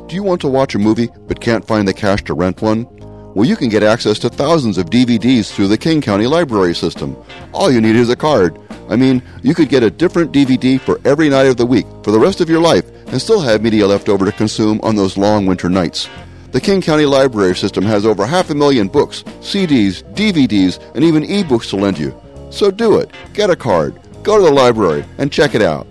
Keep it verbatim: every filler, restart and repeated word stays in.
Do you want to watch a movie but can't find the cash to rent one? Well, you can get access to thousands of D V Ds through the King County Library System. All you need is a card. I mean, you could get a different D V D for every night of the week for the rest of your life and still have media left over to consume on those long winter nights. The King County Library System has over half a million books, C Ds, D V Ds, and even e-books to lend you. So do it. Get a card. Go to the library and check it out.